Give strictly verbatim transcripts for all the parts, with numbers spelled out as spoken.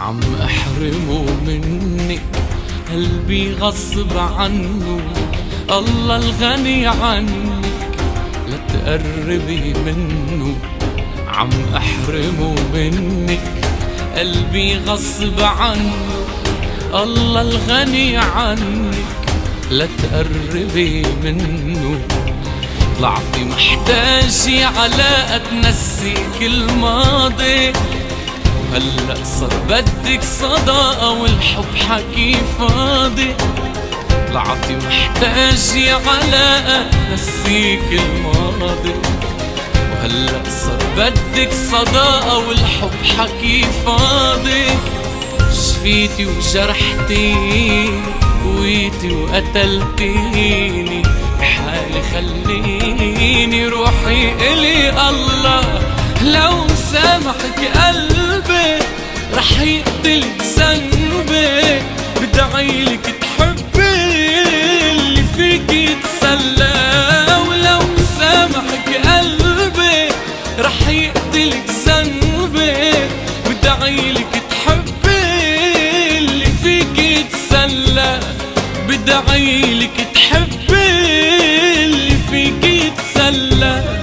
عم احرمه منك، قلبي غصب عنه، الله الغني عنك لا تقربي منه. عم احرمه منك، قلبي غصب عنه، الله الغني عنك لا تقربي منه. طلعتي محتاجة علاقة تنسيك الماضي، وهلأ صار بدك صداقة والحب حكي فاضي. طلعتي محتاجة علاقة تنسيك الماضي، وهلأ صار بدك صداقة والحب حكي فاضي. شفيتي وجرحتيني، قويتي وقتلتيني، بحالي خليني روحي إلي الله. لو سامحك قلبي رح يقتلك ذنبي، بدعيلك تحبي اللي فيك يتسلى. ولو سامحك قلبي رح يقتلك ذنبي، بدعيلك تحبي اللي فيك يتسلى. بدعيلك تحبي اللي فيك يتسلى.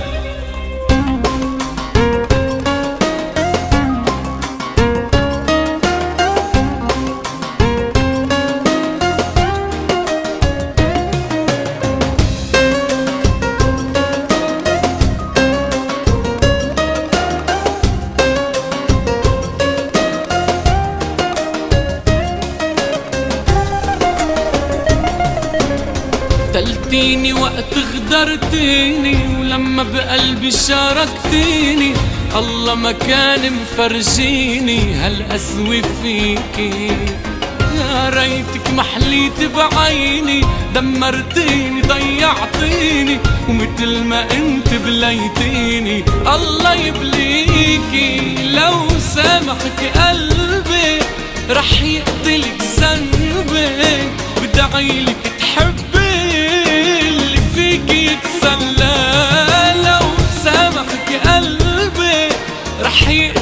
قتلتيني وقت غدرتيني، ولما بقلبي شاركتيني، الله ما كان مفرجيني هالقسوة فيكي. يا ريتك محليت بعيني، دمرتيني ضيعتيني، ومثل ما انت بليتيني الله يبليكي. لو سامحك قلبي رح يقتلك ذنبي، بدعيلك تحبي اللي فيك يتسلى. لو سامحك قلبي رح يقتلك